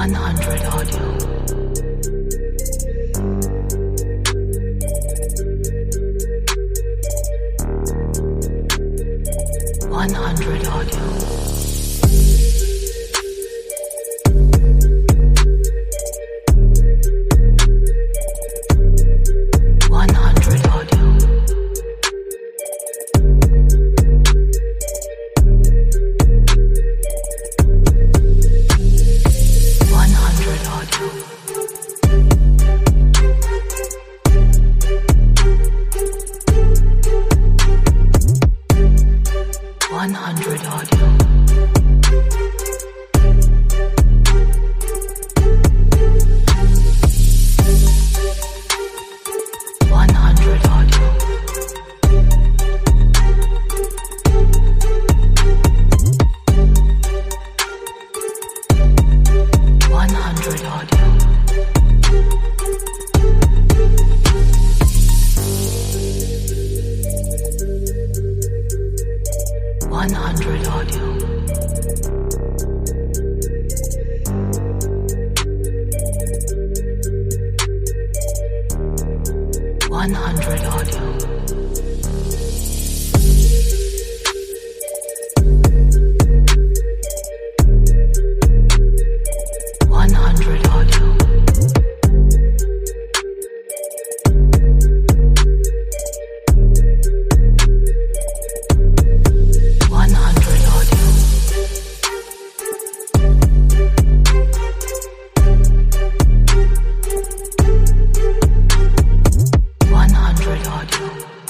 100 audio. 100 audio. 100 audio. 100 audio. 100 audio. 100 audio. 100 audio. 100 audio. 100 audio. 100 audio. 100 audio. 100 audio.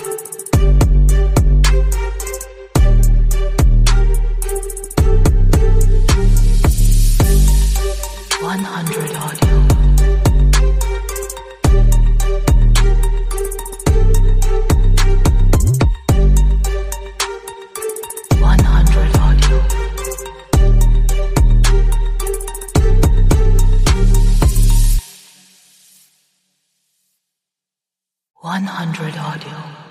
100 audio. 100 audio. 100 audio.